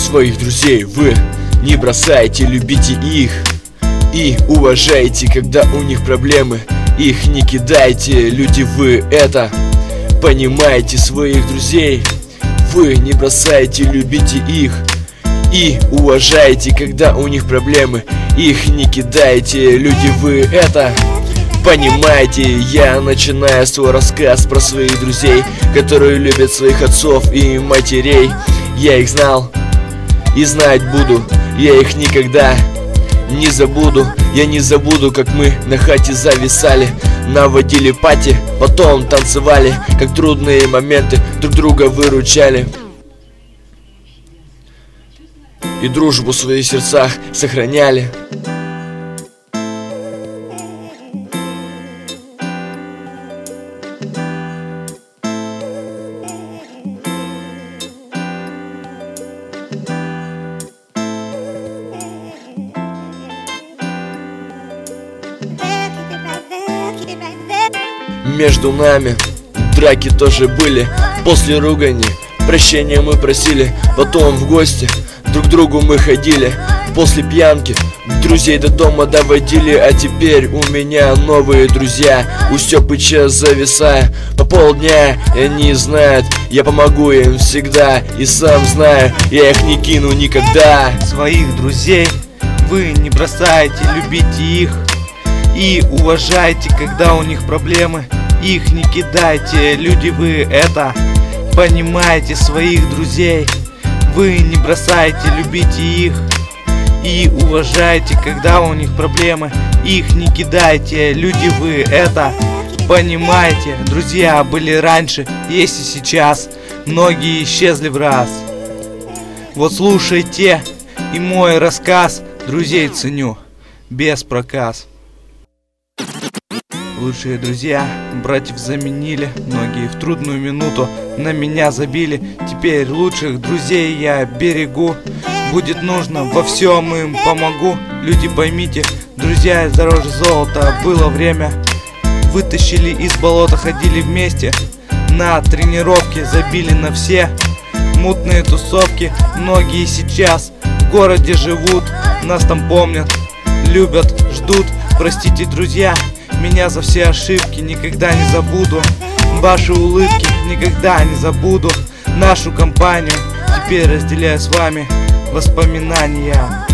своих друзей вы не бросайте, любите их и уважайте, когда у них проблемы. Их не кидайте, люди, вы это понимаете. Своих друзей вы не бросайте, любите их и уважайте, когда у них проблемы. Их не кидайте, люди, вы это понимаете. Я начинаю свой рассказ про своих друзей, которые любят своих отцов и матерей. Я их знал и знать буду, я их никогда не забуду. Я не забуду, как мы на хате зависали, наводили пати, потом танцевали, как трудные моменты друг друга выручали и дружбу в своих сердцах сохраняли. Между нами драки тоже были, после ругани прощения мы просили, потом в гости друг к другу мы ходили, после пьянки друзей до дома доводили. А теперь у меня новые друзья, у Стёпыча зависая по полдня, и они знают, я помогу им всегда, и сам знаю, я их не кину никогда. Своих друзей вы не бросайте, любите их и уважайте, когда у них проблемы. Их не кидайте, люди, вы это понимаете. Своих друзей вы не бросайте, любите их и уважайте, когда у них проблемы. Их не кидайте, люди, вы это понимаете. Друзья были раньше, есть и сейчас, многие исчезли в раз. Вот слушайте и мой рассказ, друзей ценю без проказ. Лучшие друзья братьев заменили, многие в трудную минуту на меня забили. Теперь лучших друзей я берегу, будет нужно, во всем им помогу. Люди, поймите, друзья дороже золота. Было время, вытащили из болота, ходили вместе на тренировки, забили на все мутные тусовки. Многие сейчас в городе живут, нас там помнят, любят, ждут. Простите, друзья, меня за все ошибки, никогда не забуду. Ваши улыбки никогда не забуду. Нашу компанию теперь разделяю с вами воспоминания.